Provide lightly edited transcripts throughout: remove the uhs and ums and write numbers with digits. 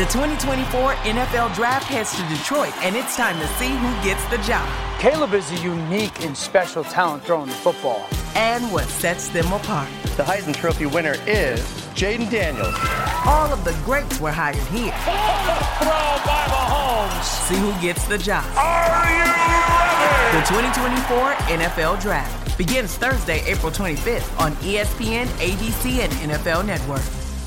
The 2024 NFL Draft heads to Detroit, and it's time to see who gets the job. Caleb is a unique and special talent throwing the football. And what sets them apart. The Heisman Trophy winner is Jaden Daniels. All of the greats were hired here. Throw by Mahomes. See who gets the job. Are you ready? The 2024 NFL Draft begins Thursday, April 25th on ESPN, ABC, and NFL Network.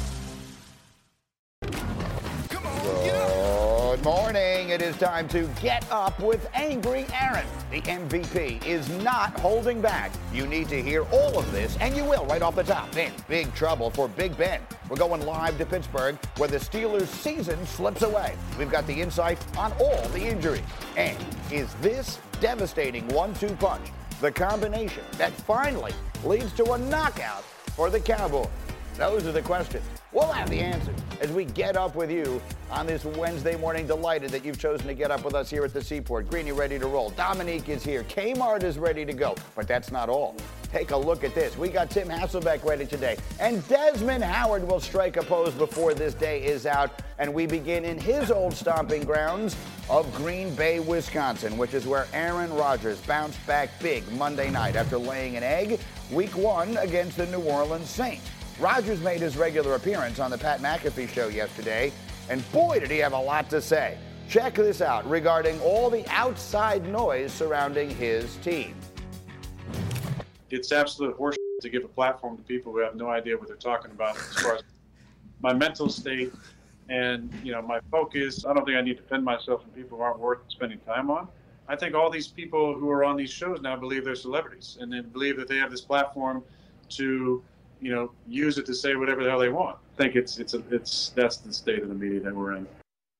Good morning. It is time to get up with Angry Aaron. The MVP is not holding back. You need to hear all of this, and you will right off the top. In big trouble for Big Ben. We're going live to Pittsburgh, where the Steelers' season slips away. We've got the insight on all the injuries. And is this devastating 1-2 punch the combination that finally leads to a knockout for the Cowboys? Those are the questions. We'll have the answers as we get up with you on this Wednesday morning. Delighted that you've chosen to get up with us here at the Seaport. Greeny ready to roll. Dominique is here. Kmart is ready to go. But that's not all. Take a look at this. We got Tim Hasselbeck ready today. And Desmond Howard will strike a pose before this day is out. And we begin in his old stomping grounds of Green Bay, Wisconsin, which is where Aaron Rodgers bounced back big Monday night after laying an egg week 1 against the New Orleans Saints. Rodgers made his regular appearance on the Pat McAfee show yesterday, and boy, did he have a lot to say. Check this out regarding all the outside noise surrounding his team. It's absolute horseshit to give a platform to people who have no idea what they're talking about as far as my mental state and, my focus. I don't think I need to defend myself from people who aren't worth spending time on. I think all these people who are on these shows now believe they're celebrities and they believe that they have this platform to use it to say whatever the hell they want. I think that's the state of the media that we're in.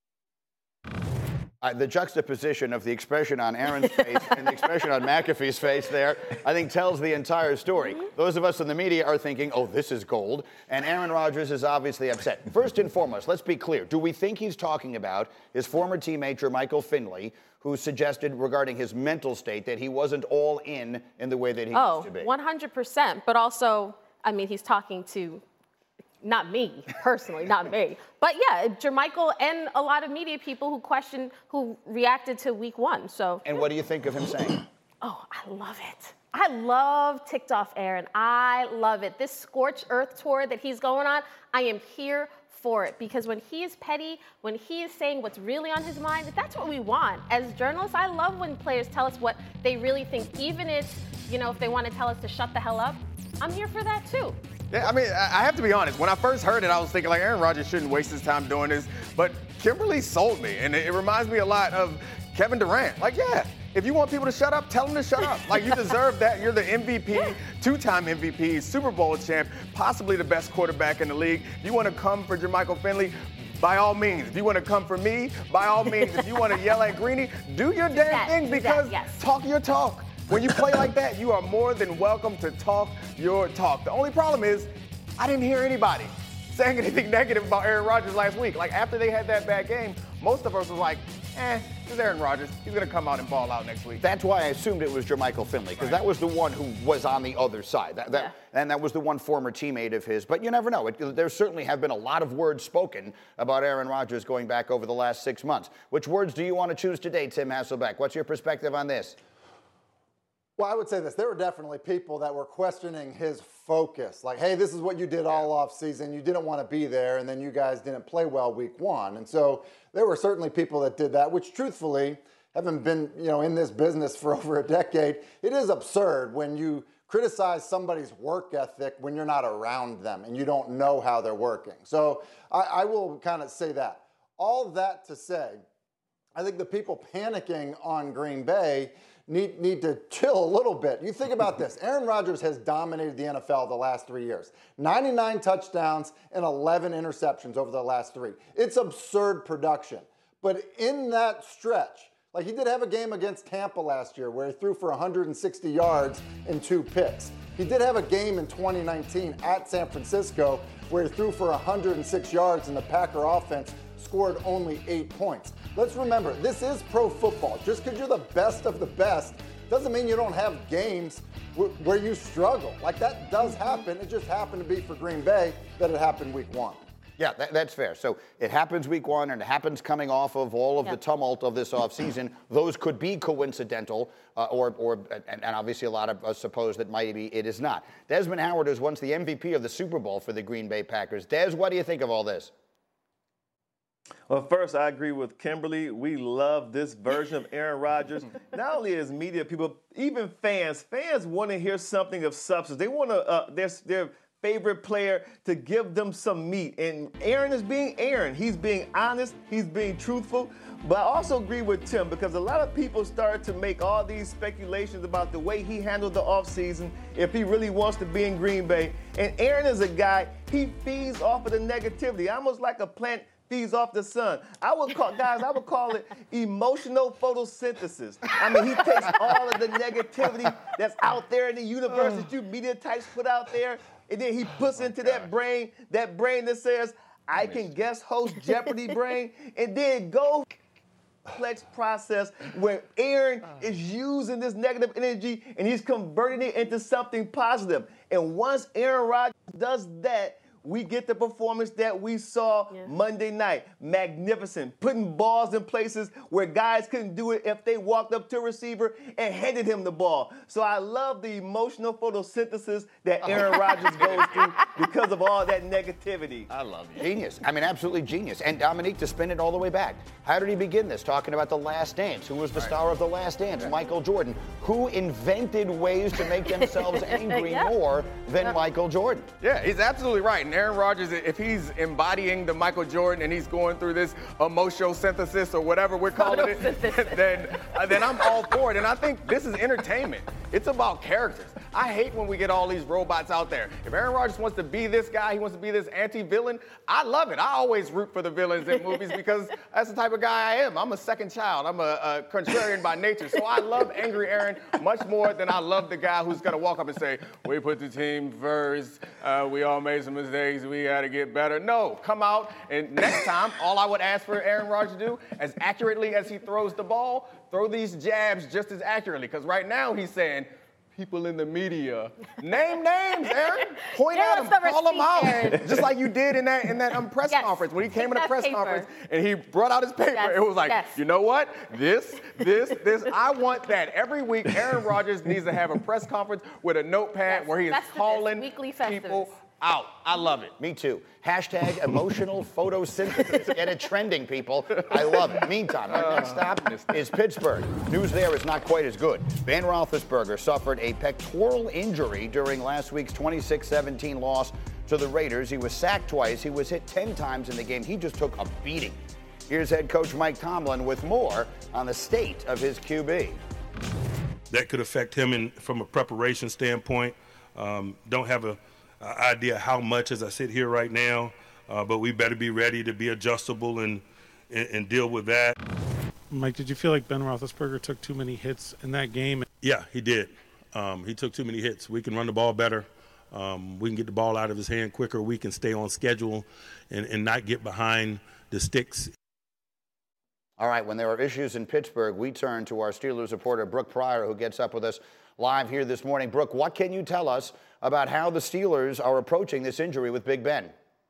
The juxtaposition of the expression on Aaron's face and the expression on McAfee's face there, I think tells the entire story. Those of us in the media are thinking, oh, this is gold, and Aaron Rodgers is obviously upset. First and foremost, let's be clear. Do we think he's talking about his former teammate, Jermichael Finley, who suggested regarding his mental state that he wasn't all in the way that he used to be? 100%, but also, he's talking to, not me, personally, not me. But yeah, Jermichael and a lot of media people who reacted to week 1. So. And what do you think of him saying? Oh, I love it. I love Ticked Off Aaron. I love it. This Scorched Earth tour that he's going on, I am here for it. Because when he is petty, when he is saying what's really on his mind, that's what we want. As journalists, I love when players tell us what they really think, even if they want to tell us to shut the hell up. I'm here for that too. Yeah, I have to be honest. When I first heard it, I was thinking Aaron Rodgers shouldn't waste his time doing this. But Kimberly sold me, and it reminds me a lot of Kevin Durant. If you want people to shut up, tell them to shut up. You deserve that. You're the MVP, 2-time MVP, Super Bowl champ, possibly the best quarterback in the league. If you want to come for Jermichael Finley, by all means. If you want to come for me, by all means. If you want to yell at Greeny, do your damn thing because talk your talk. When you play like that, you are more than welcome to talk your talk. The only problem is I didn't hear anybody saying anything negative about Aaron Rodgers last week. After they had that bad game, most of us was like, it's Aaron Rodgers. He's going to come out and ball out next week. That's why I assumed it was Jermichael Finley, because that was the one who was on the other side. And that was the one former teammate of his. But you never know. There certainly have been a lot of words spoken about Aaron Rodgers going back over the last 6 months. Which words do you want to choose today, Tim Hasselbeck? What's your perspective on this? Well, I would say this. There were definitely people that were questioning his focus. Hey, this is what you did all off season. You didn't want to be there, and then you guys didn't play well week 1. And so there were certainly people that did that, which truthfully, having been, in this business for over a decade, it is absurd when you criticize somebody's work ethic when you're not around them and you don't know how they're working. So I will kind of say that. All that to say, I think the people panicking on Green Bay need to chill a little bit. You think about this. Aaron Rodgers has dominated the NFL the last 3 years. 99 touchdowns and 11 interceptions over the last 3. It's absurd production. But in that stretch, he did have a game against Tampa last year where he threw for 160 yards and 2 picks. He did have a game in 2019 at San Francisco where he threw for 106 yards and the Packer offense scored only 8 points. Let's remember, this is pro football. Just because you're the best of the best doesn't mean you don't have games where you struggle. That does happen. It just happened to be for Green Bay that it happened week 1. Yeah, that's fair. So it happens week one, and it happens coming off of all of the tumult of this offseason. Those could be coincidental, and obviously a lot of us suppose that maybe it is not. Desmond Howard is once the MVP of the Super Bowl for the Green Bay Packers. Des, what do you think of all this? Well, first, I agree with Kimberly. We love this version of Aaron Rodgers. Not only as media people, even fans. Fans want to hear something of substance. They want to their favorite player to give them some meat. And Aaron is being Aaron. He's being honest. He's being truthful. But I also agree with Tim because a lot of people started to make all these speculations about the way he handled the offseason, if he really wants to be in Green Bay. And Aaron is a guy, he feeds off of the negativity, almost like a plant feeds off the sun. I would call it emotional photosynthesis. I mean, he takes all of the negativity that's out there in the universe that you media types put out there, and then he puts into that brain that says, I can guest host Jeopardy brain, and then go complex process where Aaron is using this negative energy and he's converting it into something positive. And once Aaron Rodgers does that, we get the performance that we saw Monday night. Magnificent. Putting balls in places where guys couldn't do it if they walked up to a receiver and handed him the ball. So I love the emotional photosynthesis that Aaron Rodgers goes through because of all that negativity. I love you. Genius. I mean, absolutely genius. And Dominique, to spin it all the way back, how did he begin this? Talking about The Last Dance. Who was the star of The Last Dance? Michael Jordan. Who invented ways to make themselves angry more than Michael Jordan? Yeah, he's absolutely right. And Aaron Rodgers, if he's embodying the Michael Jordan and he's going through this emotional synthesis or whatever we're calling it, then I'm all for it. And I think this is entertainment. It's about characters. I hate when we get all these robots out there. If Aaron Rodgers wants to be this guy, he wants to be this anti-villain, I love it. I always root for the villains in movies because that's the type of guy I am. I'm a second child. I'm a contrarian by nature. So I love angry Aaron much more than I love the guy who's going to walk up and say, we put the team first. We all made some mistakes. We got to get better. No, come out, and next time, all I would ask for Aaron Rodgers to do, as accurately as he throws the ball, throw these jabs just as accurately. Because right now he's saying, people in the media, name names, Aaron. Point at them, call them out. Aaron. Just like you did in that press conference. When he came in a press conference and he brought out his paper, it was like, you know what? This. I want that. Every week, Aaron Rodgers needs to have a press conference with a notepad where he is calling people out. I love it. Me too. Hashtag emotional photosynthesis. Get it trending, people. I love it. Meantime, our next stop is Pittsburgh. News there is not quite as good. Ben Roethlisberger suffered a pectoral injury during last week's 26-17 loss to the Raiders. He was sacked twice. He was hit 10 times in the game. He just took a beating. Here's head coach Mike Tomlin with more on the state of his QB. That could affect him from a preparation standpoint. Don't have a idea how much as I sit here right now, but we better be ready to be adjustable and deal with that. Mike, did you feel like Ben Roethlisberger took too many hits in that game? Yeah, he did. He took too many hits. We can run the ball better. We can get the ball out of his hand quicker. We can stay on schedule and not get behind the sticks. All right, when there are issues in Pittsburgh, we turn to our Steelers reporter, Brooke Pryor, who gets up with us live here this morning. Brooke, what can you tell us about how the Steelers are approaching this injury with Big Ben?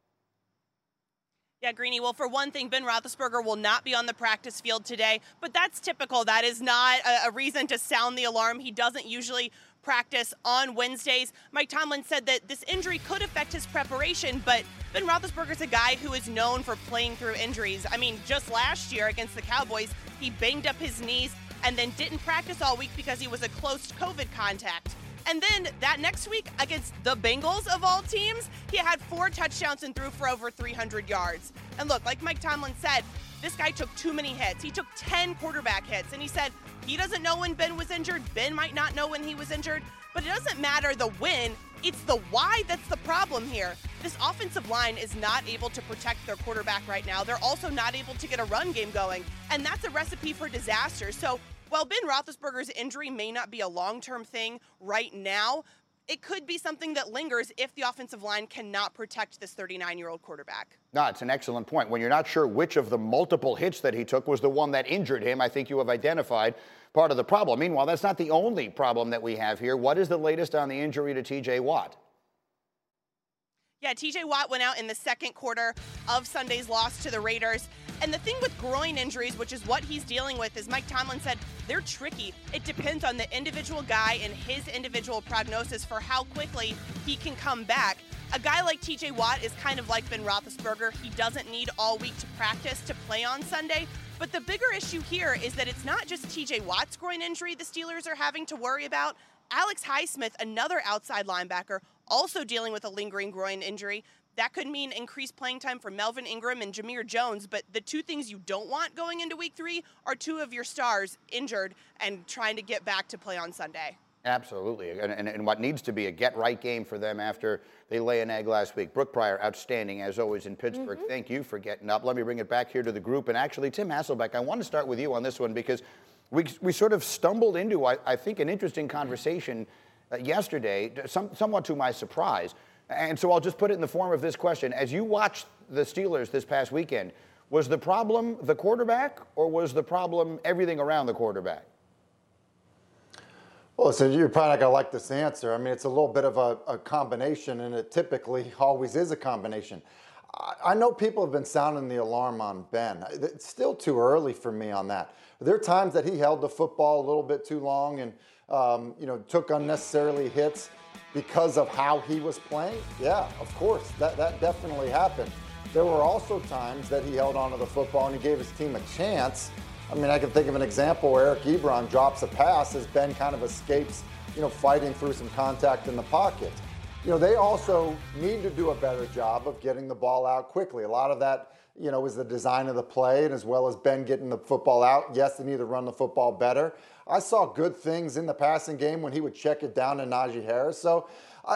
Yeah, Greeny. Well, for one thing, Ben Roethlisberger will not be on the practice field today, but that's typical. That is not a reason to sound the alarm. He doesn't usually practice on Wednesdays. Mike Tomlin said that this injury could affect his preparation, but Ben Roethlisberger's a guy who is known for playing through injuries. I mean, just last year against the Cowboys, he banged up his knees and then didn't practice all week because he was a close COVID contact. And then that next week against the Bengals of all teams, he had 4 touchdowns and threw for over 300 yards. And look, like Mike Tomlin said, this guy took too many hits. He took 10 quarterback hits, and he said he doesn't know when Ben was injured. Ben might not know when he was injured, but it doesn't matter the when. It's the why that's the problem here. This offensive line is not able to protect their quarterback right now. They're also not able to get a run game going, and that's a recipe for disaster. So while Ben Roethlisberger's injury may not be a long-term thing right now, it could be something that lingers if the offensive line cannot protect this 39-year-old quarterback. No, it's an excellent point. When you're not sure which of the multiple hits that he took was the one that injured him, I think you have identified part of the problem. Meanwhile, that's not the only problem that we have here. What is the latest on the injury to T.J. Watt? Yeah, TJ Watt went out in the second quarter of Sunday's loss to the Raiders. And the thing with groin injuries, which is what he's dealing with, is Mike Tomlin said they're tricky. It depends on the individual guy and his individual prognosis for how quickly he can come back. A guy like TJ Watt is kind of like Ben Roethlisberger. He doesn't need all week to practice to play on Sunday. But the bigger issue here is that it's not just TJ Watt's groin injury the Steelers are having to worry about. Alex Highsmith, another outside linebacker, also dealing with a lingering groin injury. That could mean increased playing time for Melvin Ingram and Jameer Jones, but the two things you don't want going into week 3 are two of your stars injured and trying to get back to play on Sunday. Absolutely, and what needs to be a get-right game for them after they lay an egg last week. Brooke Pryor, outstanding as always in Pittsburgh. Thank you for getting up. Let me bring it back here to the group. And actually, Tim Hasselbeck, I want to start with you on this one because we sort of stumbled into, I think, an interesting conversation yesterday, somewhat to my surprise. And so I'll just put it in the form of this question. As you watched the Steelers this past weekend, was the problem the quarterback or was the problem everything around the quarterback? Well, so you're probably not going to like this answer. I mean, it's a little bit of a combination, and it typically always is a combination. I know people have been sounding the alarm on Ben. It's still too early for me on that. There are times that he held the football a little bit too long and, took unnecessarily hits because of how he was playing. Yeah, of course, that definitely happened. There were also times that he held onto the football and he gave his team a chance. I mean, I can think of an example where Eric Ebron drops a pass as Ben kind of escapes, fighting through some contact in the pocket. They also need to do a better job of getting the ball out quickly. A lot of that, is the design of the play, and as well as Ben getting the football out. Yes, they need to run the football better. I saw good things in the passing game when he would check it down to Najee Harris. So,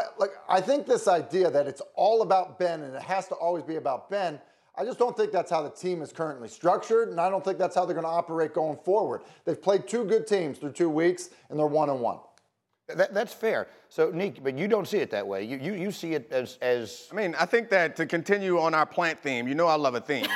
I think this idea that it's all about Ben and it has to always be about Ben, I just don't think that's how the team is currently structured, and I don't think that's how they're going to operate going forward. They've played two good teams through 2 weeks, and they're 1-1. That's fair. So, Nick, but you don't see it that way. You see it as... I mean, I think that to continue on our plant theme, I love a theme.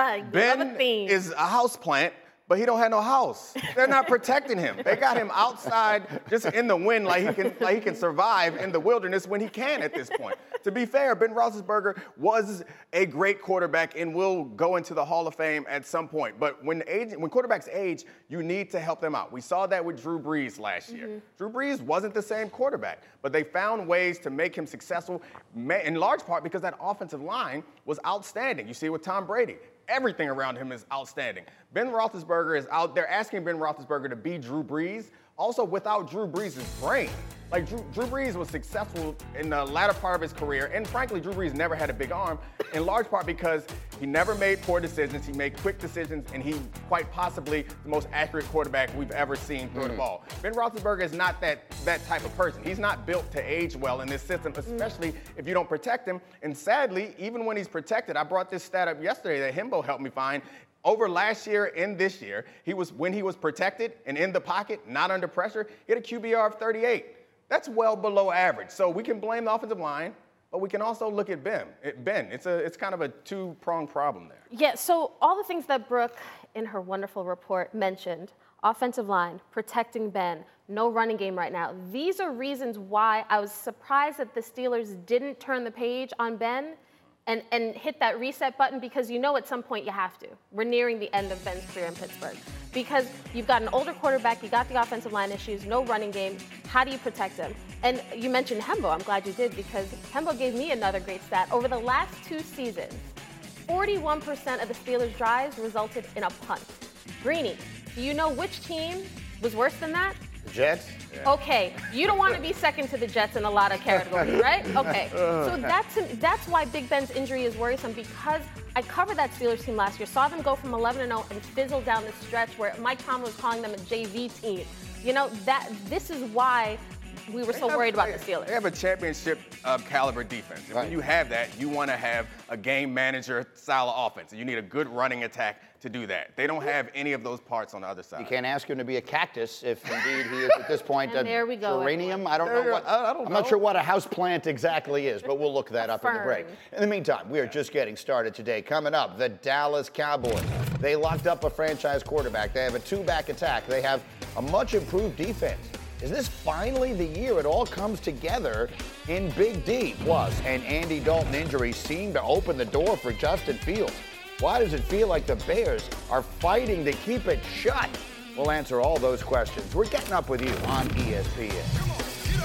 Ben is a house plant, but he don't have no house. They're not protecting him. They got him outside just in the wind like he can survive in the wilderness when he can at this point. To be fair, Ben Roethlisberger was a great quarterback and will go into the Hall of Fame at some point. But when quarterbacks age, you need to help them out. We saw that with Drew Brees last year. Drew Brees wasn't the same quarterback, but they found ways to make him successful, in large part because that offensive line was outstanding. You see it with Tom Brady. Everything around him is outstanding. Ben Roethlisberger is out there asking Ben Roethlisberger to be Drew Brees, also without Drew Brees' brain. Like, Drew Brees was successful in the latter part of his career, and frankly, Drew Brees never had a big arm, in large part because he never made poor decisions. He made quick decisions, and he quite possibly the most accurate quarterback we've ever seen throw the ball. Ben Roethlisberger is not that type of person. He's not built to age well in this system, especially if you don't protect him. And sadly, even when he's protected, I brought this stat up yesterday that Himbo helped me find. Over last year and this year, when he was protected and in the pocket, not under pressure, he had a QBR of 38. That's well below average. So we can blame the offensive line, but we can also look at Ben. It's kind of a two-pronged problem there. Yeah, so all the things that Brooke, in her wonderful report, mentioned, offensive line, protecting Ben, no running game right now, these are reasons why I was surprised that the Steelers didn't turn the page on Ben and hit that reset button, because at some point you have to. We're nearing the end of Ben's career in Pittsburgh. Because you've got an older quarterback, you got the offensive line issues, no running game. How do you protect him? And you mentioned Hembo. I'm glad you did, because Hembo gave me another great stat. Over the last 2 seasons, 41% of the Steelers' drives resulted in a punt. Greeny, do you know which team was worse than that? The Jets? Yeah. Okay, you don't want to be second to the Jets in a lot of categories, right? Okay, so that's why Big Ben's injury is worrisome, because I covered that Steelers team last year, saw them go from 11-0 and fizzle down the stretch where Mike Tomlin was calling them a JV team. This is why we were so worried about the Steelers. They have a championship caliber defense. And when you have that, you want to have a game manager style of offense. You need a good running attack to do that. They don't have any of those parts on the other side. You can't ask him to be a cactus if indeed he is at this point a there we go, geranium. I don't know. I'm not sure what a house plant exactly is, but we'll look that up in the break. In the meantime, we are just getting started today. Coming up, the Dallas Cowboys. They locked up a franchise quarterback. They have a 2-back attack. They have a much improved defense. Is this finally the year it all comes together in Big D? Plus, an Andy Dalton injury seemed to open the door for Justin Fields. Why does it feel like the Bears are fighting to keep it shut? We'll answer all those questions. We're getting up with you on ESPN.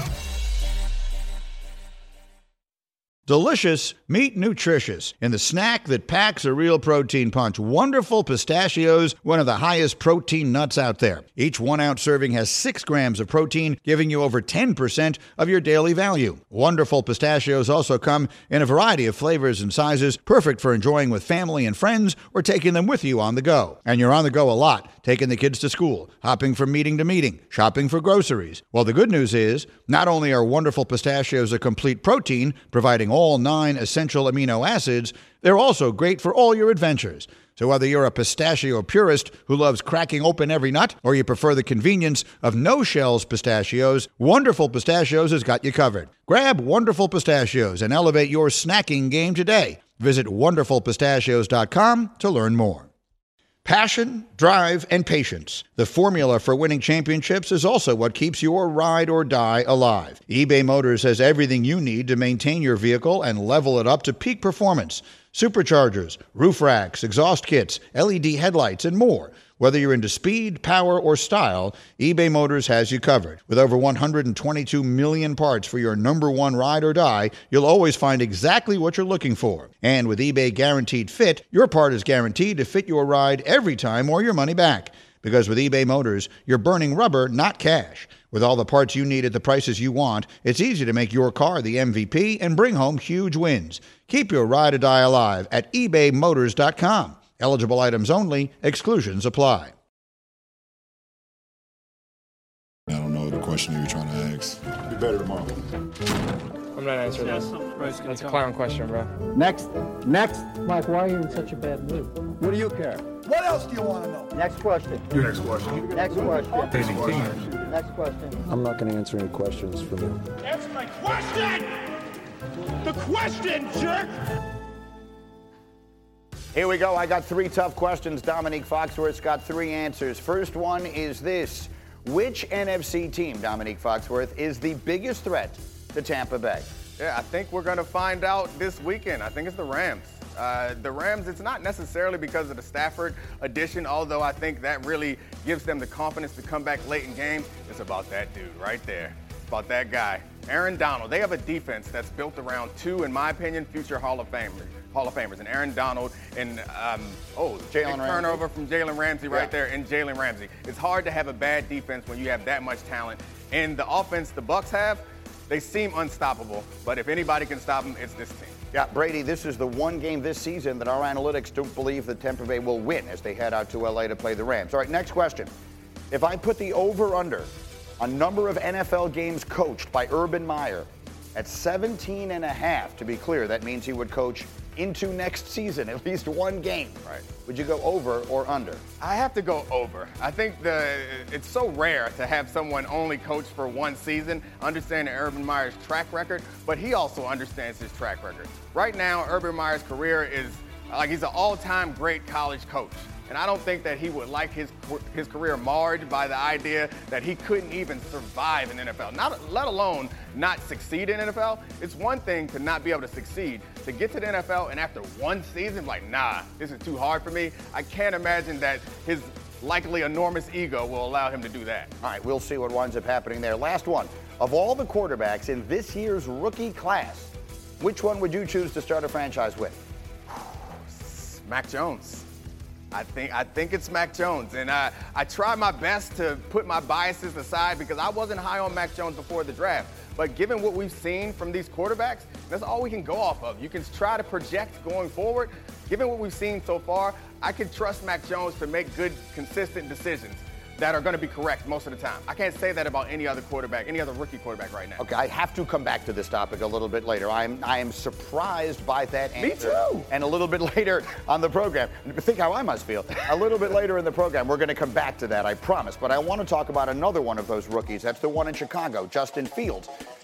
Delicious, meet nutritious. In the snack that packs a real protein punch, Wonderful Pistachios, one of the highest protein nuts out there. Each 1 ounce serving has 6 grams of protein, giving you over 10% of your daily value. Wonderful Pistachios also come in a variety of flavors and sizes, perfect for enjoying with family and friends or taking them with you on the go. And you're on the go a lot, taking the kids to school, hopping from meeting to meeting, shopping for groceries. Well, the good news is, not only are Wonderful Pistachios a complete protein, providing all 9 essential amino acids, they're also great for all your adventures. So whether you're a pistachio purist who loves cracking open every nut, or you prefer the convenience of no-shells pistachios, Wonderful Pistachios has got you covered. Grab Wonderful Pistachios and elevate your snacking game today. Visit wonderfulpistachios.com to learn more. Passion, drive, and patience. The formula for winning championships is also what keeps your ride or die alive. eBay Motors has everything you need to maintain your vehicle and level it up to peak performance. Superchargers, roof racks, exhaust kits, LED headlights, and more. Whether you're into speed, power, or style, eBay Motors has you covered. With over 122 million parts for your number one ride or die, you'll always find exactly what you're looking for. And with eBay Guaranteed Fit, your part is guaranteed to fit your ride every time or your money back. Because with eBay Motors, you're burning rubber, not cash. With all the parts you need at the prices you want, it's easy to make your car the MVP and bring home huge wins. Keep your ride or die alive at ebaymotors.com. Eligible items only. Exclusions apply. I don't know the question you were trying to ask. Be better tomorrow. I'm not answering this. That's a clown question, bro. Next. Mike, why are you in such a bad mood? What do you care? What else do you want to know? Next question. Your next question. Next question. Next question. I'm not going to answer any questions from you. Answer my question! The question, jerk! Here we go. I got 3 tough questions. Dominique Foxworth's got 3 answers. First one is this. Which NFC team, Dominique Foxworth, is the biggest threat to Tampa Bay? Yeah, I think we're going to find out this weekend. I think it's the Rams. The Rams, it's not necessarily because of the Stafford addition, although I think that really gives them the confidence to come back late in games. It's about that dude right there. It's about that guy. Aaron Donald. They have a defense that's built around 2, in my opinion, future Hall of Famers, and Aaron Donald and Jalen Ramsey. Turnover from Jalen Ramsey right there, and Jalen Ramsey. It's hard to have a bad defense when you have that much talent. And the offense the Bucs have, they seem unstoppable. But if anybody can stop them, it's this team. Yeah, Brady, this is the one game this season that our analytics don't believe that Tampa Bay will win as they head out to LA to play the Rams. All right, next question. If I put the over-under on number of NFL games coached by Urban Meyer at 17.5, to be clear, that means he would coach into next season, at least one game. Right. Would you go over or under? I have to go over. I think it's so rare to have someone only coach for one season, understanding Urban Meyer's track record, but he also understands his track record. Right now, Urban Meyer's career is like he's an all-time great college coach. And I don't think that he would like his career marred by the idea that he couldn't even survive in NFL, let alone not succeed in NFL. It's one thing to not be able to succeed. To get to the NFL and after one season, like, nah, this is too hard for me. I can't imagine that his likely enormous ego will allow him to do that. All right, we'll see what winds up happening there. Last one. Of all the quarterbacks in this year's rookie class, which one would you choose to start a franchise with? Mac Jones. I think it's Mac Jones, and I try my best to put my biases aside because I wasn't high on Mac Jones before the draft. But given what we've seen from these quarterbacks, that's all we can go off of. You can try to project going forward. Given what we've seen so far, I can trust Mac Jones to make good, consistent decisions that are going to be correct most of the time. I can't say that about any other quarterback, any other rookie quarterback right now. Okay, I have to come back to this topic a little bit later. I am surprised by that answer. Me too. And a little bit later on the program, think how I must feel. A little bit later in the program, we're going to come back to that, I promise. But I want to talk about another one of those rookies. That's the one in Chicago, Justin Fields.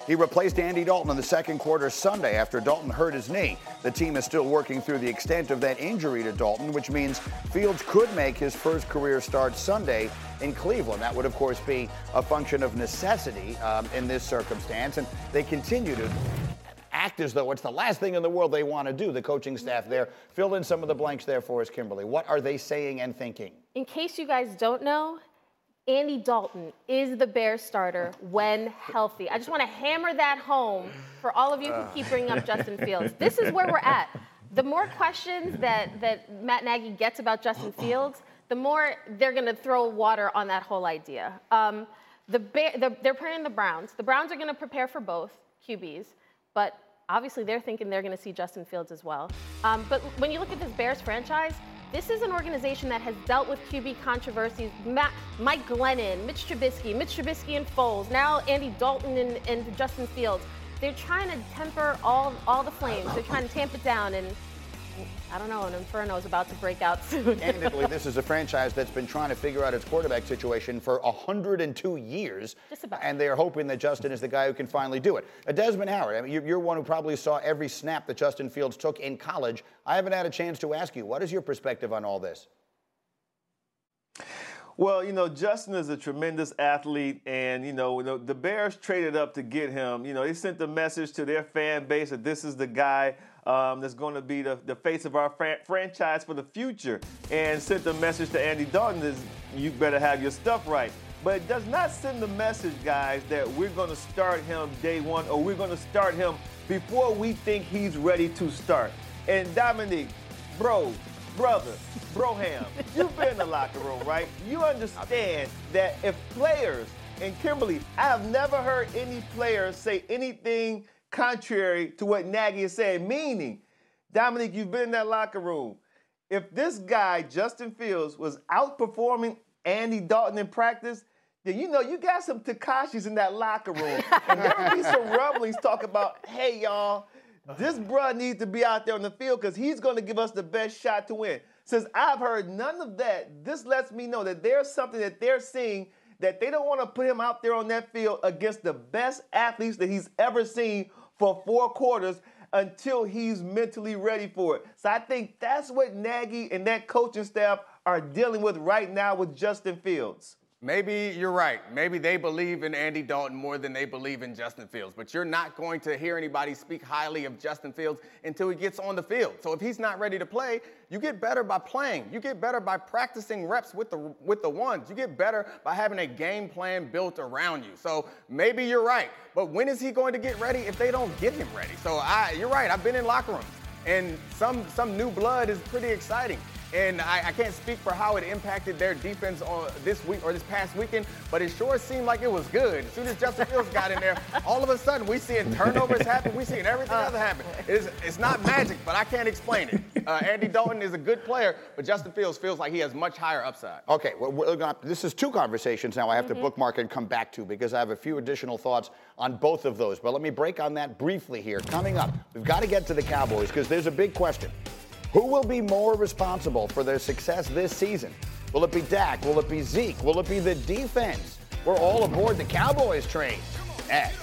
He replaced Andy Dalton in the second quarter Sunday after Dalton hurt his knee. The team is still working through the extent of that injury to Dalton, which means Fields could make his first career start Sunday in Cleveland. That would, of course, be a function of necessity in this circumstance, and they continue to act as though it's the last thing in the world they want to do, the coaching staff there. Fill in some of the blanks there for us, Kimberly. What are they saying and thinking? In case you guys don't know, Andy Dalton is the Bears starter when healthy. I just want to hammer that home for all of you who keep bringing up Justin Fields. This is where we're at. The more questions that Matt Nagy gets about Justin Fields, the more they're going to throw water on that whole idea. They're playing the Browns. The Browns are going to prepare for both QBs, but obviously they're thinking they're going to see Justin Fields as well. But when you look at this Bears franchise, this is an organization that has dealt with QB controversies. Mike Glennon, Mitch Trubisky and Foles, now Andy Dalton and Justin Fields. They're trying to temper all the flames. They're trying to tamp it down, and I don't know, an inferno is about to break out soon. Candidly, this is a franchise that's been trying to figure out its quarterback situation for 102 years. Just about. And they're hoping that Justin is the guy who can finally do it. Desmond Howard, I mean, you're one who probably saw every snap that Justin Fields took in college. I haven't had a chance to ask you, what is your perspective on all this? Well, Justin is a tremendous athlete, and, the Bears traded up to get him. They sent the message to their fan base that this is the guy that's going to be the face of our franchise for the future, and sent the message to Andy Dalton is you better have your stuff right. But it does not send the message, guys, that we're going to start him day one or we're going to start him before we think he's ready to start. And Dominique, brother, Broham, you've been in the locker room, right? You understand that if players, and Kimberly, I have never heard any players say anything contrary to what Nagy is saying, meaning, Dominique, you've been in that locker room. If this guy, Justin Fields, was outperforming Andy Dalton in practice, then you got some Tekashis in that locker room. And there will be some rumblings talk about, hey, y'all, this bruh needs to be out there on the field because he's going to give us the best shot to win. Since I've heard none of that, this lets me know that there's something that they're seeing that they don't want to put him out there on that field against the best athletes that he's ever seen for 4 quarters until he's mentally ready for it. So I think that's what Nagy and that coaching staff are dealing with right now with Justin Fields. Maybe you're right. Maybe they believe in Andy Dalton more than they believe in Justin Fields. But you're not going to hear anybody speak highly of Justin Fields until he gets on the field. So if he's not ready to play, you get better by playing. You get better by practicing reps with the ones. You get better by having a game plan built around you. So maybe you're right. But when is he going to get ready if they don't get him ready? So you're right. I've been in locker rooms. And some new blood is pretty exciting. And I can't speak for how it impacted their defense on this week or this past weekend, but it sure seemed like it was good. As soon as Justin Fields got in there, all of a sudden we seeing turnovers happen, we seeing everything else happen. It's not magic, but I can't explain it. Andy Dalton is a good player, but Justin Fields feels like he has much higher upside. Okay, well, this is 2 conversations now I have to bookmark and come back to because I have a few additional thoughts on both of those. But let me break on that briefly here. Coming up, we've got to get to the Cowboys because there's a big question. Who will be more responsible for their success this season? Will it be Dak? Will it be Zeke? Will it be the defense? We're all aboard the Cowboys train. Next.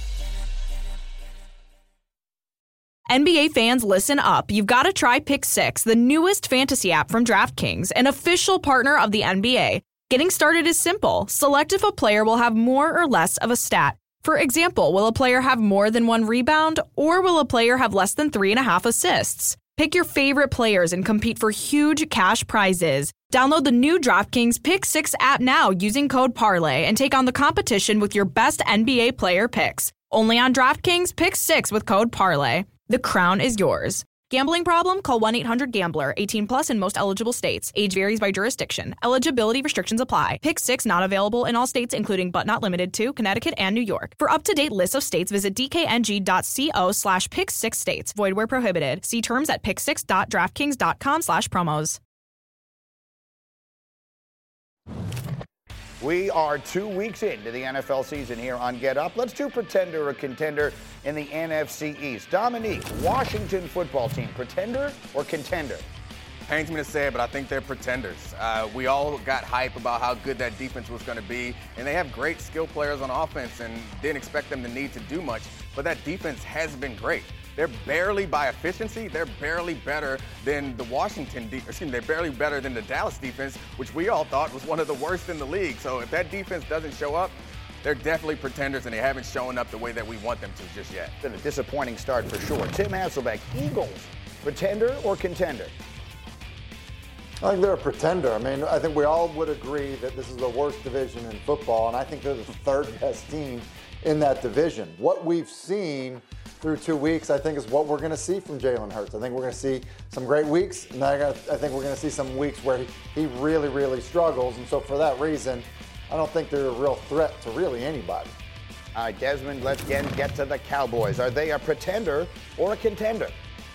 NBA fans, listen up. You've got to try Pick 6, the newest fantasy app from DraftKings, an official partner of the NBA. Getting started is simple. Select if a player will have more or less of a stat. For example, will a player have more than 1 rebound, or will a player have less than 3.5 assists? Pick your favorite players and compete for huge cash prizes. Download the new DraftKings Pick 6 app now using code PARLAY and take on the competition with your best NBA player picks. Only on DraftKings Pick 6 with code PARLAY. The crown is yours. Gambling problem? Call 1-800-GAMBLER. 18 plus in most eligible states. Age varies by jurisdiction. Eligibility restrictions apply. Pick 6 not available in all states, including but not limited to Connecticut and New York. For up-to-date lists of states, visit dkng.co/pick6states. Void where prohibited. See terms at pick6.draftkings.com/promos. We are 2 weeks into the NFL season here on Get Up. Let's do pretender or contender in the NFC East. Dominique, Washington football team, pretender or contender? Pains me to say it, but I think they're pretenders. We all got hype about how good that defense was going to be, and they have great skill players on offense and didn't expect them to need to do much, but that defense has been great. They're barely, by efficiency, they're barely better than the they're barely better than the Dallas defense, which we all thought was one of the worst in the league. So if that defense doesn't show up, they're definitely pretenders, and they haven't shown up the way that we want them to just yet. It's been a disappointing start for sure. Tim Hasselbeck, Eagles, pretender or contender? I think they're a pretender. I mean, I think we all would agree that this is the worst division in football, and I think they're the third best team in that division. What we've seen through 2 weeks, I think, is what we're going to see from Jalen Hurts. I think we're going to see some great weeks, and I think we're going to see some weeks where he really, really struggles. And so for that reason, I don't think they're a real threat to really anybody. All right, Desmond, let's again get to the Cowboys. Are they a pretender or a contender?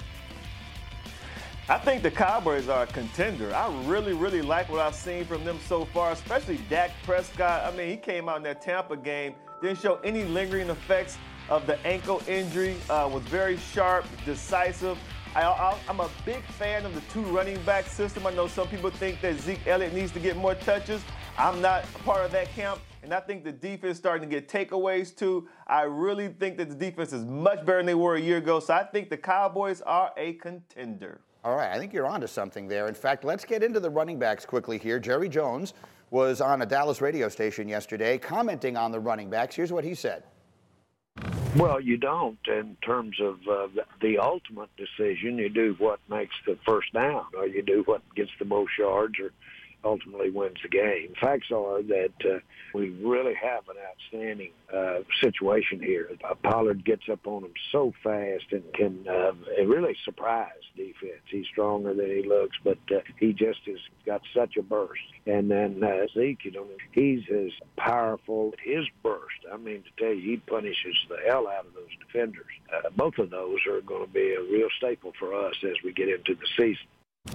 I think the Cowboys are a contender. I really, really like what I've seen from them so far, especially Dak Prescott. I mean, he came out in that Tampa game, didn't show any lingering effects of the ankle injury, was very sharp, decisive. I'm a big fan of the two running back system. I know some people think that Zeke Elliott needs to get more touches. I'm not a part of that camp, and I think the defense is starting to get takeaways too. I really think that the defense is much better than they were a year ago, so I think the Cowboys are a contender. All right, I think you're onto something there. In fact, let's get into the running backs quickly here. Jerry Jones was on a Dallas radio station yesterday commenting on the running backs. Here's what he said. Well, you don't in terms of the ultimate decision. You do what makes the first down, or you do what gets the most yards, or ultimately wins the game. Facts are that we really have an outstanding situation here. Pollard gets up on him so fast and can really surprise defense. He's stronger than he looks, but he just has got such a burst. And then Zeke, he's as powerful. His burst, I mean, to tell you, he punishes the hell out of those defenders. Both of those are going to be a real staple for us as we get into the season.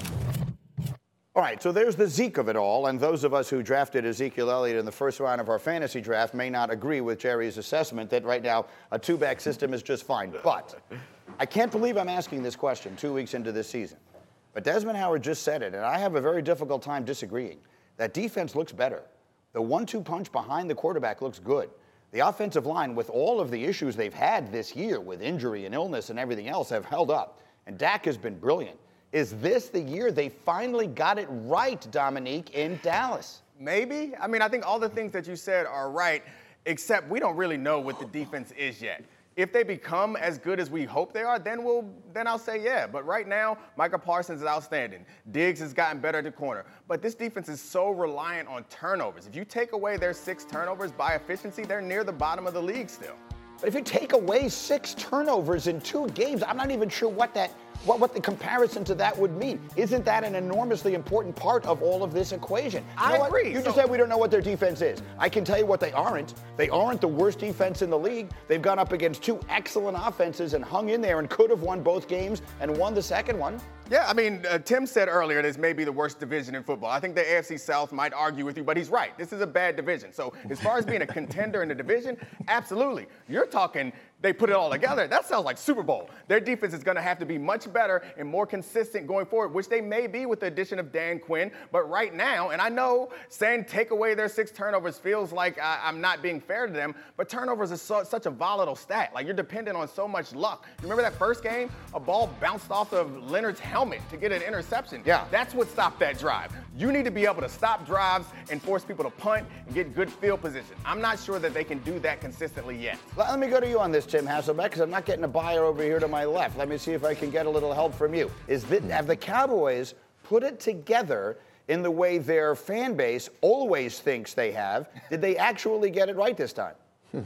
All right, so there's the Zeke of it all, and those of us who drafted Ezekiel Elliott in the first round of our fantasy draft may not agree with Jerry's assessment that right now a two-back system is just fine. But I can't believe I'm asking this question 2 weeks into this season. But Desmond Howard just said it, and I have a very difficult time disagreeing. That defense looks better. The 1-2 punch behind the quarterback looks good. The offensive line, with all of the issues they've had this year with injury and illness and everything else, have held up. And Dak has been brilliant. Is this the year they finally got it right, Dominique, in Dallas? Maybe. I mean, I think all the things that you said are right, except we don't really know what the defense is yet. If they become as good as we hope they are, then I'll say yeah. But right now, Micah Parsons is outstanding. Diggs has gotten better at the corner. But this defense is so reliant on turnovers. If you take away their 6 turnovers by efficiency, they're near the bottom of the league still. But if you take away 6 turnovers in 2 games, I'm not even sure what the comparison to that would mean. Isn't that an enormously important part of all of this equation? I agree. You just said we don't know what their defense is. I can tell you what they aren't. They aren't the worst defense in the league. They've gone up against 2 excellent offenses and hung in there and could have won both games and won the second one. Yeah, I mean, Tim said earlier this may be the worst division in football. I think the AFC South might argue with you, but he's right. This is a bad division. So as far as being a contender in the division, absolutely. You're talking they put it all together. That sounds like Super Bowl. Their defense is going to have to be much better and more consistent going forward, which they may be with the addition of Dan Quinn. But right now, and I know saying take away their 6 turnovers feels like I'm not being fair to them, but turnovers is such a volatile stat. Like, you're dependent on so much luck. You remember that first game? A ball bounced off of Leonard's helmet to get an interception. Yeah. That's what stopped that drive. You need to be able to stop drives and force people to punt and get good field position. I'm not sure that they can do that consistently yet. Let me go to you on this, Tim Hasselbeck, because I'm not getting a buyer over here to my left. Let me see if I can get a little help from you. Have the Cowboys put it together in the way their fan base always thinks they have? Did they actually get it right this time?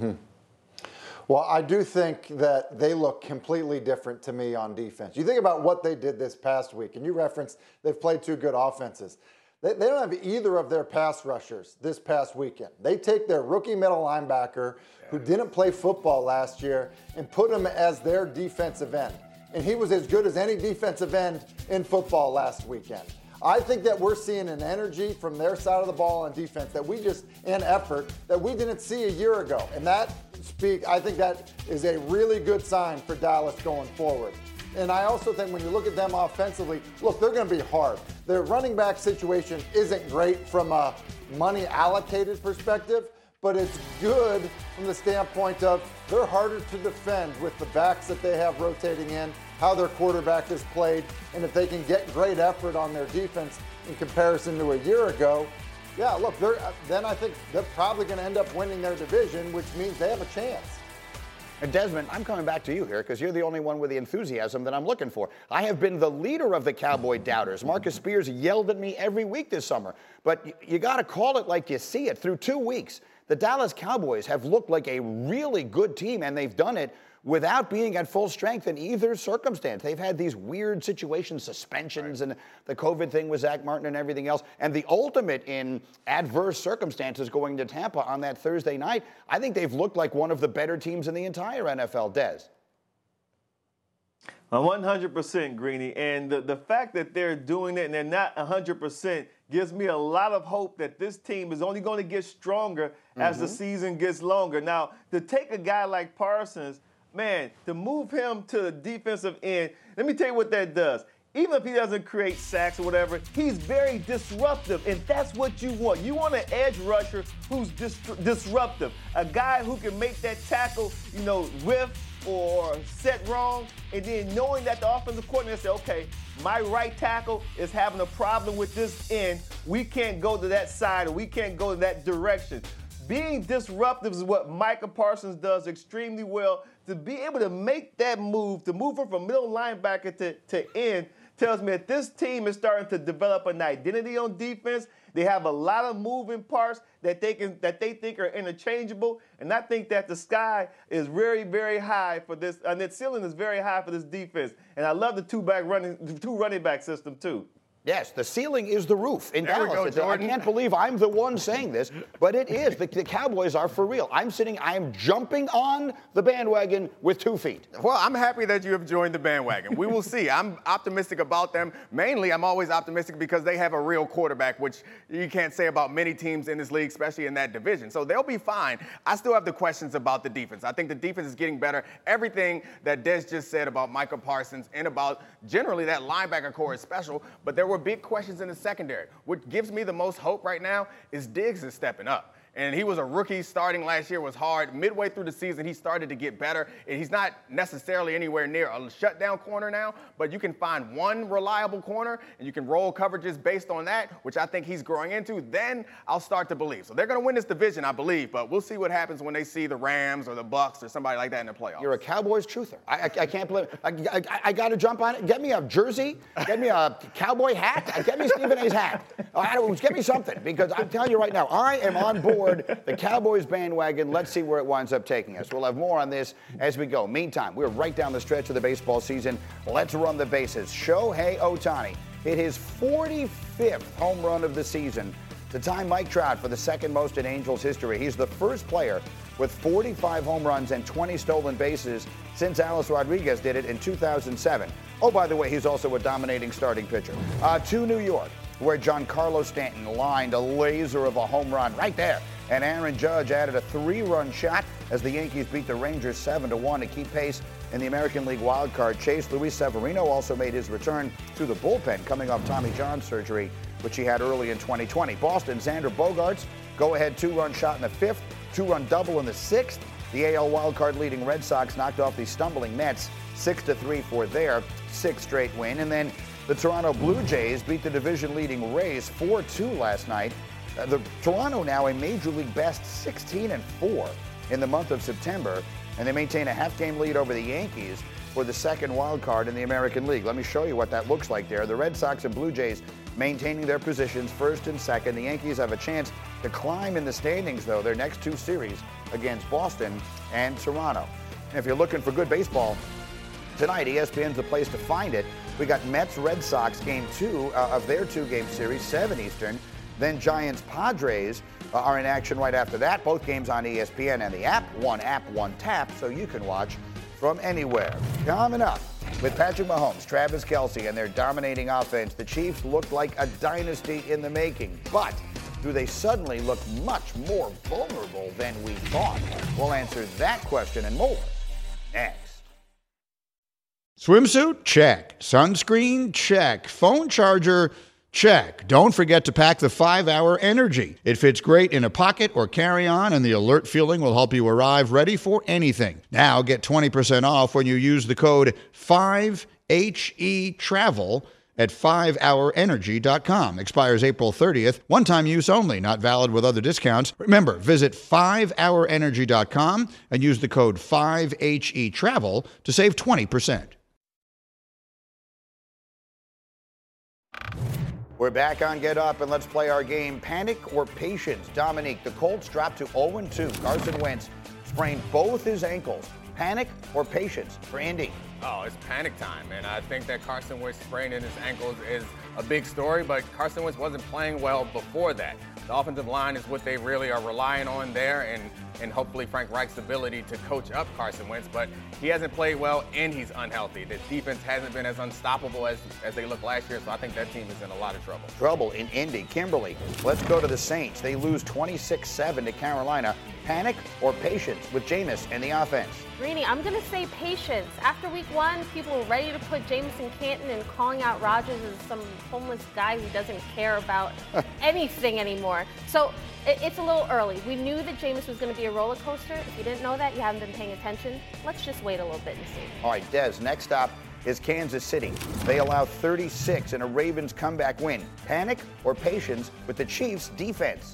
Well, I do think that they look completely different to me on defense. You think about what they did this past week, and you referenced they've played 2 good offenses. They don't have either of their pass rushers this past weekend. They take their rookie middle linebacker who didn't play football last year and put him as their defensive end. And he was as good as any defensive end in football last weekend. I think that we're seeing an energy from their side of the ball on defense and effort that we didn't see a year ago. And I think that is a really good sign for Dallas going forward. And I also think when you look at them offensively, look, they're going to be hard. Their running back situation isn't great from a money allocated perspective, but it's good from the standpoint of they're harder to defend with the backs that they have rotating in, how their quarterback is played, and if they can get great effort on their defense in comparison to a year ago, yeah, look, then I think they're probably going to end up winning their division, which means they have a chance. And Desmond, I'm coming back to you here because you're the only one with the enthusiasm that I'm looking for. I have been the leader of the Cowboy doubters. Marcus Spears yelled at me every week this summer. But you got to call it like you see it. Through 2 weeks, the Dallas Cowboys have looked like a really good team, and they've done it without being at full strength in either circumstance. They've had these weird situations, suspensions, and the COVID thing with Zach Martin and everything else. And the ultimate in adverse circumstances going to Tampa on that Thursday night, I think they've looked like one of the better teams in the entire NFL, Des. 100%, Greeny. And the fact that they're doing it and they're not 100% gives me a lot of hope that this team is only going to get stronger as the season gets longer. Now, to take a guy like Parsons, man, to move him to the defensive end, let me tell you what that does. Even if he doesn't create sacks or whatever, he's very disruptive, and that's what you want. You want an edge rusher who's disruptive, a guy who can make that tackle, whiff or set wrong, and then knowing that the offensive coordinator said, okay, my right tackle is having a problem with this end. We can't go to that side, or we can't go to that direction. Being disruptive is what Micah Parsons does extremely well. To be able to make that move, to move from middle linebacker to end, tells me that this team is starting to develop an identity on defense. They have a lot of moving parts that they think are interchangeable, and I think that the sky is very, very high for this, and the ceiling is very high for this defense. And I love the two running back system too. Yes, the ceiling is the roof in Dallas. Go, Jordan. I can't believe I'm the one saying this, but it is. The Cowboys are for real. I am jumping on the bandwagon with 2 feet. Well, I'm happy that you have joined the bandwagon. We will see. I'm optimistic about them. Mainly, I'm always optimistic because they have a real quarterback, which you can't say about many teams in this league, especially in that division. So they'll be fine. I still have the questions about the defense. I think the defense is getting better. Everything that Des just said about Micah Parsons and about generally that linebacker core is special, but there were big questions in the secondary. What gives me the most hope right now is Diggs is stepping up. And he was a rookie. Starting last year was hard. Midway through the season, he started to get better. And he's not necessarily anywhere near a shutdown corner now, but you can find one reliable corner, and you can roll coverages based on that, which I think he's growing into. Then I'll start to believe. So they're going to win this division, I believe, but we'll see what happens when they see the Rams or the Bucks or somebody like that in the playoffs. You're a Cowboys truther. I can't believe it. I got to jump on it. Get me a jersey. Get me a Cowboy hat. Get me Stephen A's hat. Get me something, because I'm telling you right now, I am on board the Cowboys bandwagon. Let's see where it winds up taking us. We'll have more on this as we go. Meantime, we're right down the stretch of the baseball season. Let's run the bases. Shohei Ohtani hit his 45th home run of the season to tie Mike Trout for the second most in Angels history. He's the first player with 45 home runs and 20 stolen bases since Alex Rodriguez did it in 2007. Oh, by the way, he's also a dominating starting pitcher. To New York, where Giancarlo Stanton lined a laser of a home run right there. And Aaron Judge added a 3-run shot as the Yankees beat the Rangers 7-1 to keep pace in the American League wildcard chase. Luis Severino also made his return to the bullpen coming off Tommy John surgery, which he had early in 2020. Boston's Xander Bogaerts, go-ahead 2-run shot in the 5th, 2-run double in the 6th. The AL wildcard leading Red Sox knocked off the stumbling Mets 6-3 for their 6th straight win. And then the Toronto Blue Jays beat the division-leading Rays 4-2 last night. The Toronto now a Major League best 16-4 in the month of September, and they maintain a half-game lead over the Yankees for the second wild card in the American League. Let me show you what that looks like there. The Red Sox and Blue Jays maintaining their positions first and second. The Yankees have a chance to climb in the standings, though, their next 2 series against Boston and Toronto. And if you're looking for good baseball tonight, ESPN's the place to find it. We got Mets-Red Sox game 2 of their 2-game series, 7 Eastern. Then Giants-Padres are in action right after that. Both games on ESPN and the app. One app, one tap, so you can watch from anywhere. Coming up, with Patrick Mahomes, Travis Kelce, and their dominating offense, the Chiefs looked like a dynasty in the making. But do they suddenly look much more vulnerable than we thought? We'll answer that question and more next. Swimsuit? Check. Sunscreen? Check. Phone charger? Check. Don't forget to pack the 5-Hour Energy. It fits great in a pocket or carry-on, and the alert feeling will help you arrive ready for anything. Now get 20% off when you use the code 5HETRAVEL at 5hourenergy.com. Expires April 30th. One-time use only, not valid with other discounts. Remember, visit 5hourenergy.com and use the code 5HETRAVEL to save 20%. We're back on Get Up, and let's play our game, Panic or Patience. Dominique, the Colts dropped to 0-2. Carson Wentz sprained both his ankles. Panic or patience for Indy? Oh, it's panic time, and I think that Carson Wentz spraining his ankles is a big story, but Carson Wentz wasn't playing well before that. The offensive line is what they really are relying on there, and hopefully Frank Reich's ability to coach up Carson Wentz, but he hasn't played well and he's unhealthy. The defense hasn't been as unstoppable as they looked last year, so I think that team is in a lot of trouble. Trouble in Indy. Kimberly, let's go to the Saints. They lose 26-7 to Carolina. Panic or patience with Jameis and the offense? Greeny, I'm going to say patience. After week 1, people were ready to put Jameson Canton and calling out Rodgers as some homeless guy who doesn't care about anything anymore. So it's a little early. We knew that Jameis was going to be a roller coaster. If you didn't know that, you haven't been paying attention. Let's just wait a little bit and see. All right, Des, next stop is Kansas City. They allow 36 in a Ravens comeback win. Panic or patience with the Chiefs' defense?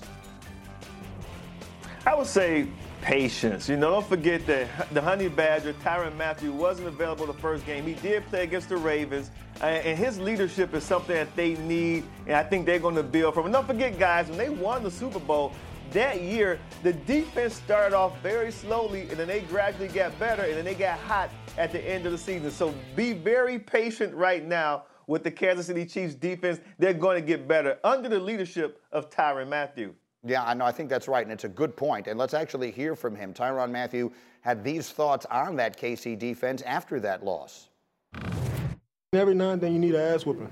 I would say patience. Don't forget that the Honey Badger, Tyrann Mathieu, wasn't available the first game. He did play against the Ravens, and his leadership is something that they need, and I think they're going to build from. And don't forget, guys, when they won the Super Bowl that year, the defense started off very slowly, and then they gradually got better, and then they got hot at the end of the season. So be very patient right now with the Kansas City Chiefs defense. They're going to get better under the leadership of Tyrann Mathieu. Yeah, I know. I think that's right, and it's a good point. And let's actually hear from him. Tyrann Mathieu had these thoughts on that KC defense after that loss. Every now and then you need an ass whooping,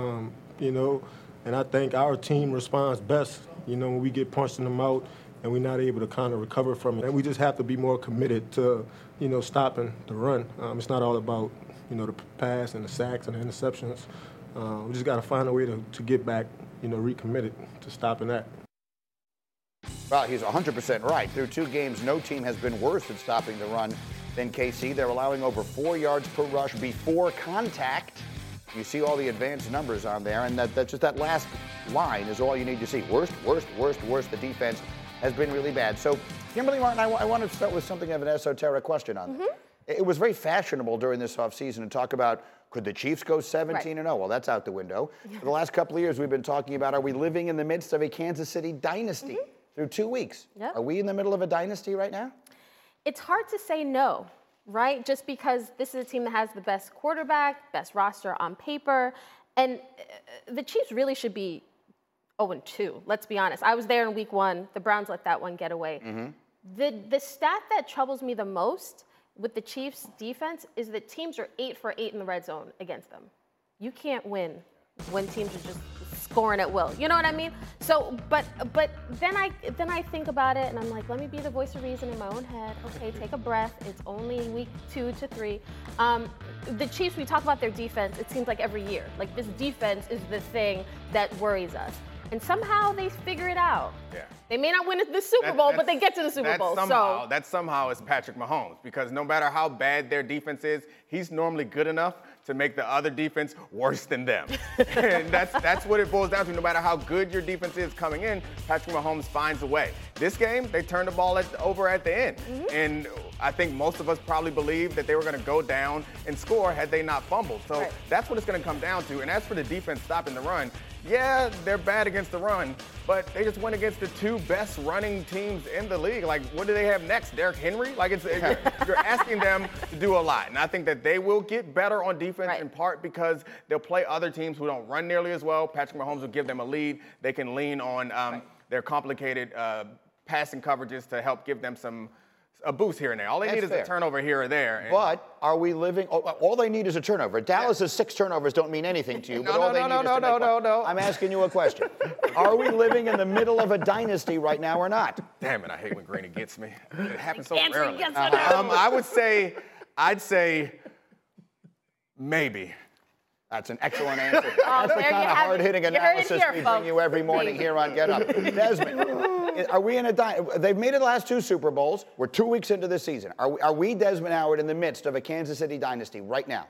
and I think our team responds best, when we get punched in the mouth and we're not able to kind of recover from it. And we just have to be more committed to, stopping the run. It's not all about, the pass and the sacks and the interceptions. We just got to find a way to get back, recommitted to stopping that. Well, he's 100% right. Through 2 games, no team has been worse at stopping the run than KC. They're allowing over 4 yards per rush before contact. You see all the advanced numbers on there, and that last line is all you need to see. Worst. The defense has been really bad. So, Kimberly Martin, I want to start with something of an esoteric question on that. It was very fashionable during this offseason to talk about, could the Chiefs go 17-0? Well, that's out the window. For the last couple of years, we've been talking about, are we living in the midst of a Kansas City dynasty? Through 2 weeks. Yep. Are we in the middle of a dynasty right now? It's hard to say no, right? Just because this is a team that has the best quarterback, best roster on paper, and the Chiefs really should be 0-2, let's be honest. I was there in week 1. The Browns let that one get away. The stat that troubles me the most with the Chiefs defense is that teams are 8 for 8 in the red zone against them. You can't win when teams are just scoring at will. You know what I mean? So, but then I think about it and I'm like, let me be the voice of reason in my own head. Okay, take a breath. It's only week 2 to 3. The Chiefs, we talk about their defense, it seems like every year. Like this defense is the thing that worries us. And somehow they figure it out. Yeah. They may not win the Super Bowl, but they get to the Super Bowl. That somehow is Patrick Mahomes, because no matter how bad their defense is, he's normally good enough to make the other defense worse than them. And that's what it boils down to. No matter how good your defense is coming in, Patrick Mahomes finds a way. This game, they turned the ball over at the end. And I think most of us probably believed that they were going to go down and score had they not fumbled. So that's what it's going to come down to. And as for the defense stopping the run, yeah, they're bad against the run, but they just went against the 2 best running teams in the league. Like, what do they have next? Derrick Henry? Like, you're asking them to do a lot. And I think that they will get better on defense in part because they'll play other teams who don't run nearly as well. Patrick Mahomes will give them a lead. They can lean on their complicated passing coverages to help give them a boost here and there. All they need is a turnover here or there. But are we living? All they need is a turnover. Dallas's 6 turnovers don't mean anything to you. No. I'm asking you a question. Are we living in the middle of a dynasty right now or not? Damn it! I hate when Greeny gets me. It happens so rarely. I'd say Maybe. That's an excellent answer. Oh, That's the kind of hard-hitting analysis we bring you every morning Maybe. here on Get Up. Desmond, are we in they've made it the last 2 Super Bowls. We're 2 weeks into the season. Are we, Desmond Howard, in the midst of a Kansas City dynasty right now?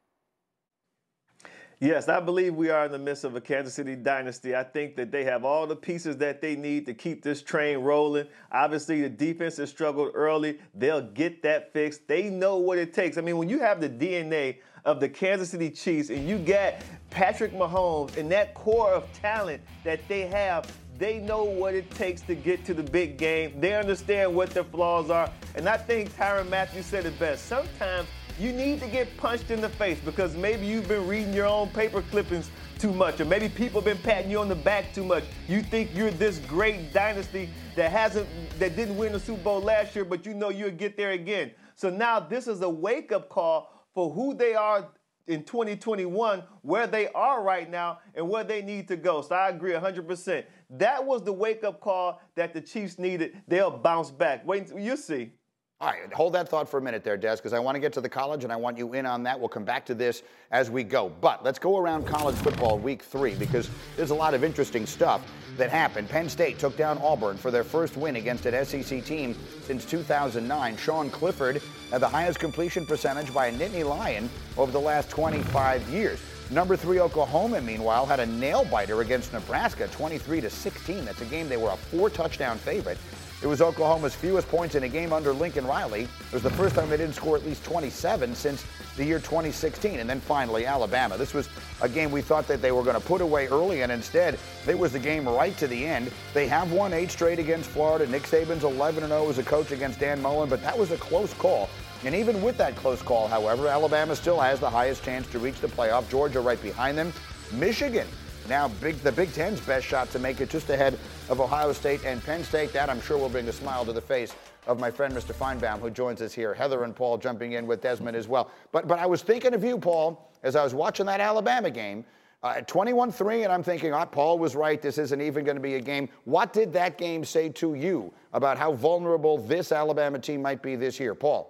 Yes, I believe we are in the midst of a Kansas City dynasty. I think that they have all the pieces that they need to keep this train rolling. Obviously, the defense has struggled early. They'll get that fixed. They know what it takes. I mean, when you have the DNA of the Kansas City Chiefs and you get Patrick Mahomes and that core of talent that they have, they know what it takes to get to the big game. They understand what their flaws are. And I think Tyrann Mathieu said it best. Sometimes you need to get punched in the face because maybe you've been reading your own paper clippings too much, or maybe people have been patting you on the back too much. You think you're this great dynasty that didn't win the Super Bowl last year, but you know you'll get there again. So now this is a wake-up call for who they are in 2021, where they are right now, and where they need to go. So I agree 100%. That was the wake-up call that the Chiefs needed. They'll bounce back. Wait, you'll see. All right, hold that thought for a minute there, Des, because I want to get to the college, and I want you in on that. We'll come back to this as we go. But let's go around college football week 3, because there's a lot of interesting stuff that happened. Penn State took down Auburn for their first win against an SEC team since 2009. Sean Clifford had the highest completion percentage by a Nittany Lion over the last 25 years. Number 3 Oklahoma, meanwhile, had a nail-biter against Nebraska, 23-16. That's a game they were a 4-touchdown favorite. It was Oklahoma's fewest points in a game under Lincoln Riley. It was the first time they didn't score at least 27 since the year 2016. And then finally, Alabama. This was a game we thought that they were going to put away early, and instead, it was the game right to the end. They have won 8 straight against Florida. Nick Saban's 11-0 as a coach against Dan Mullen, but that was a close call. And even with that close call, however, Alabama still has the highest chance to reach the playoff. Georgia right behind them. Michigan, now the Big Ten's best shot to make it, just ahead of Ohio State and Penn State. That, I'm sure, will bring a smile to the face of my friend Mr. Feinbaum, who joins us here. Heather and Paul jumping in with Desmond as well. But I was thinking of you, Paul, as I was watching that Alabama game. 21-3, and I'm thinking, Paul was right. This isn't even going to be a game. What did that game say to you about how vulnerable this Alabama team might be this year? Paul.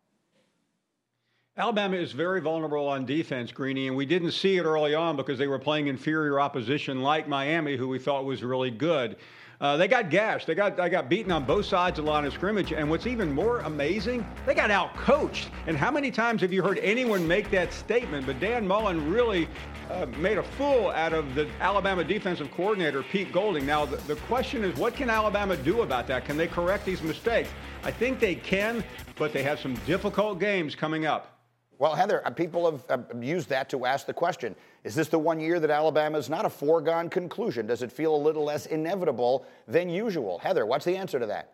Alabama is very vulnerable on defense, Greeny, and we didn't see it early on because they were playing inferior opposition like Miami, who we thought was really good. They got gashed. They got beaten on both sides of the line of scrimmage, and what's even more amazing, they got out-coached. And how many times have you heard anyone make that statement? But Dan Mullen really made a fool out of the Alabama defensive coordinator, Pete Golding. Now, the question is, what can Alabama do about that? Can they correct these mistakes? I think they can, but they have some difficult games coming up. Well, Heather, people have used that to ask the question, is this the one year that Alabama is not a foregone conclusion? Does it feel a little less inevitable than usual? Heather, what's the answer to that?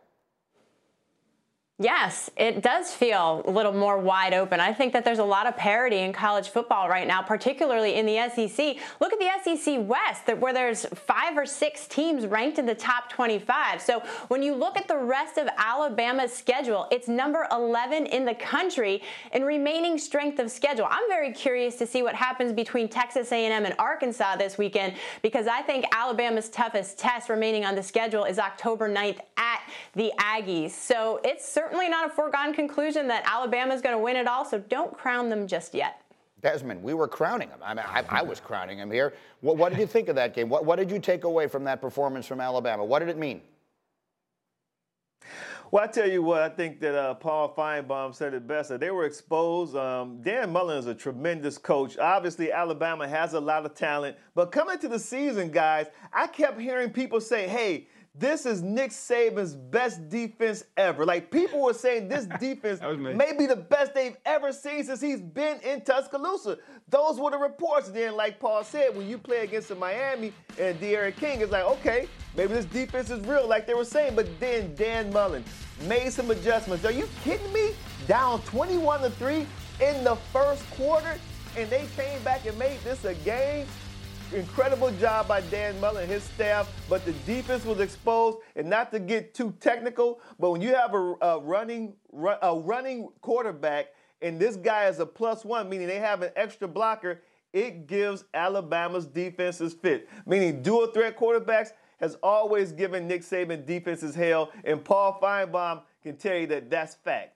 Yes, it does feel a little more wide open. I think that there's a lot of parity in college football right now, particularly in the SEC. Look at the SEC West, where there's 5 or 6 teams ranked in the top 25. So when you look at the rest of Alabama's schedule, it's number 11 in the country in remaining strength of schedule. I'm very curious to see what happens between Texas A&M and Arkansas this weekend, because I think Alabama's toughest test remaining on the schedule is October 9th at the Aggies. So it's certainly not a foregone conclusion that Alabama's going to win it all, so don't crown them just yet. Desmond, we were crowning him. I mean, I was crowning him here. What did you think of that game? What did you take away from that performance from Alabama? What did it mean? Well, I tell you what, I think that Paul Feinbaum said it best. They were exposed. Dan Mullen is a tremendous coach. Obviously, Alabama has a lot of talent. But coming to the season, guys, I kept hearing people say, hey, this is Nick Saban's best defense ever. Like, people were saying this defense may be the best they've ever seen since he's been in Tuscaloosa. Those were the reports. Then, like Paul said, when you play against the Miami and De'Aaron King, it's like, okay, maybe this defense is real, like they were saying. But then Dan Mullen made some adjustments. Are you kidding me? Down 21-3 in the first quarter, and they came back and made this a game? Incredible job by Dan Mullen and his staff, but the defense was exposed. And not to get too technical, but when you have a running quarterback and this guy is a +1, meaning they have an extra blocker, it gives Alabama's defenses fit. Meaning dual threat quarterbacks has always given Nick Saban defenses hell, and Paul Feinbaum can tell you that that's fact.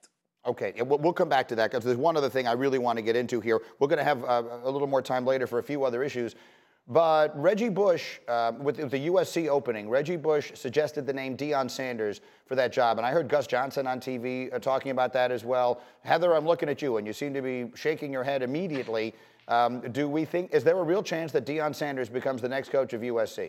Okay, we'll come back to that because there's one other thing I really want to get into here. We're going to have a little more time later for a few other issues. But Reggie Bush, with the USC opening, Reggie Bush suggested the name Deion Sanders for that job. And I heard Gus Johnson on TV talking about that as well. Heather, I'm looking at you, and you seem to be shaking your head immediately. Is there a real chance that Deion Sanders becomes the next coach of USC?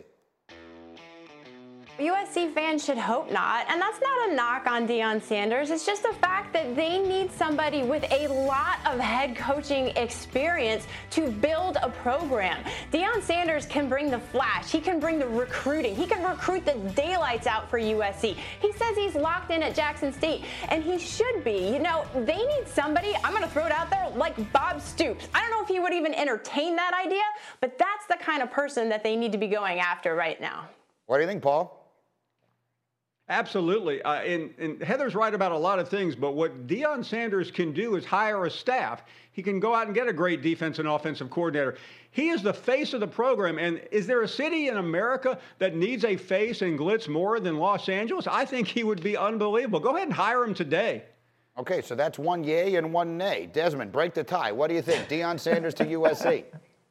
USC fans should hope not, and that's not a knock on Deion Sanders. It's just the fact that they need somebody with a lot of head coaching experience to build a program. Deion Sanders can bring the flash. He can bring the recruiting. He can recruit the daylights out for USC. He says he's locked in at Jackson State, and he should be. You know, they need somebody, I'm going to throw it out there, like Bob Stoops. I don't know if he would even entertain that idea, but that's the kind of person that they need to be going after right now. What do you think, Paul? Absolutely. And Heather's right about a lot of things, but what Deion Sanders can do is hire a staff. He can go out and get a great defense and offensive coordinator. He is the face of the program. And is there a city in America that needs a face and glitz more than Los Angeles? I think he would be unbelievable. Go ahead and hire him today. Okay, so that's one yay and one nay. Desmond, break the tie. What do you think? Deion Sanders to USC?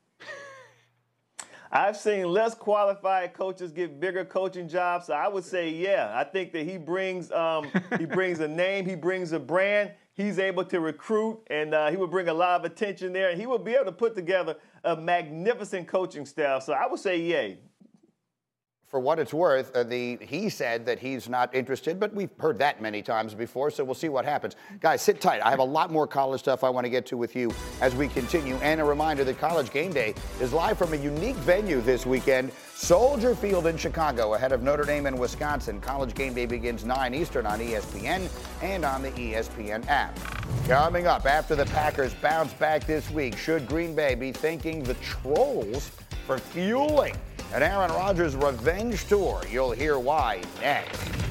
I've seen less qualified coaches get bigger coaching jobs, so I would say, yeah. I think that he brings a name, he brings a brand, he's able to recruit, and he would bring a lot of attention there, and he would be able to put together a magnificent coaching staff. So I would say, yay. For what it's worth, he said that he's not interested, but we've heard that many times before, so we'll see what happens. Guys, sit tight. I have a lot more college stuff I want to get to with you as we continue. And a reminder that College Game Day is live from a unique venue this weekend, Soldier Field in Chicago, ahead of Notre Dame and Wisconsin. College Game Day begins 9 Eastern on ESPN and on the ESPN app. Coming up, after the Packers bounce back this week, should Green Bay be thanking the Trolls for fueling an Aaron Rodgers revenge tour? You'll hear why next.